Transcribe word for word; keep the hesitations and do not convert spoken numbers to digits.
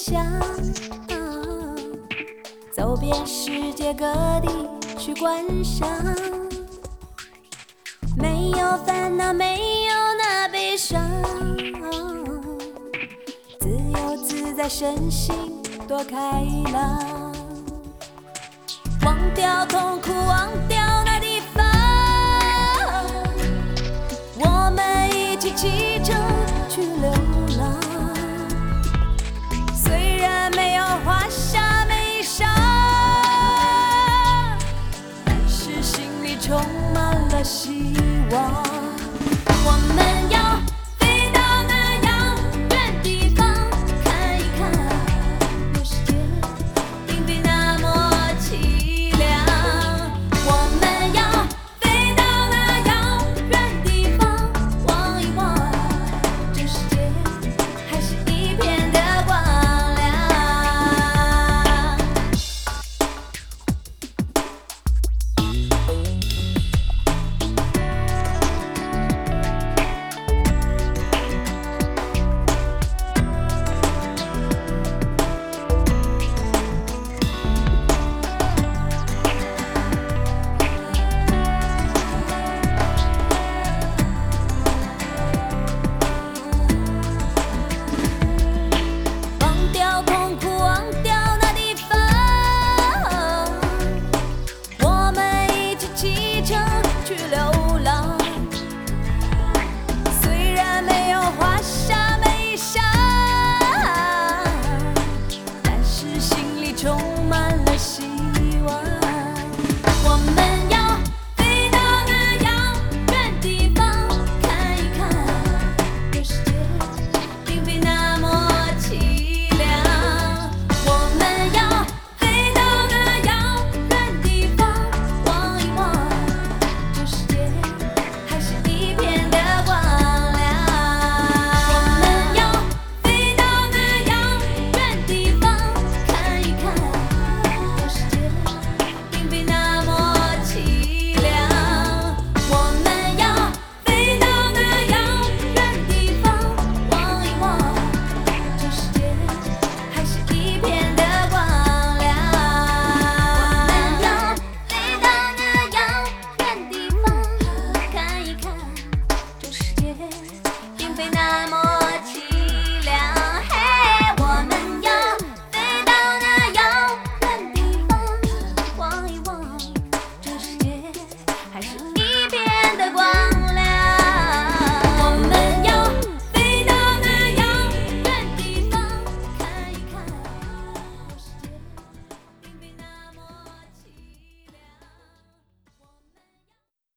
想，走遍世界各地去观赏，没有烦恼，没有那悲伤，自由自在，身心多开朗，忘掉痛苦，忘掉那地方，我们一起启程去流浪。虽然没有华厦美裳，但是心里充满了希望。我们要飞到那遥远地方，看一看，这世界并非那么凄凉。我们要飞到那遥远地方，望一望，这世界还是一片的光亮。忘掉痛苦，忘掉那地方，我们一起启程去流浪。虽然没有华厦美裳，但是心里充满了希望。我们要飞到那遥远地方，看一看，这世界并非那么凄凉。我们要飞到那遥远地方，望一望，这世界还是一片的光亮。我们要飞到那遥远地方，看一看，这世界并非那么凄凉。我们要飞到那遥远地方，望一望，这世界还是一片的光亮。我们要飞到那遥远地方，看一看，这世界并非那么